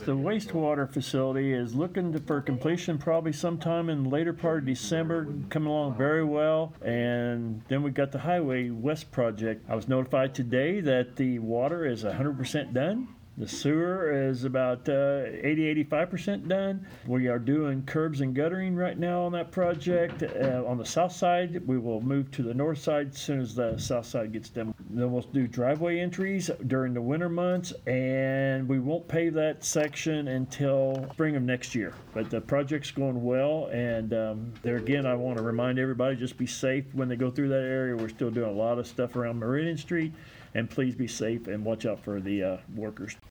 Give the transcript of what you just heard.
The wastewater facility is looking for completion probably sometime in the later part of December, coming along very well. And then we got the Highway West project. I was notified today that the water is 100% done. The sewer is about 80-85% done. We are doing curbs and guttering right now on that project. On the south side, we will move to the north side as soon as the south side gets done. Then we'll do driveway entries during the winter months, and we won't pave that section until spring of next year. But the project's going well, and there again, I want to remind everybody, just be safe when they go through that area. We're still doing a lot of stuff around Meridian Street, and please be safe and watch out for the workers.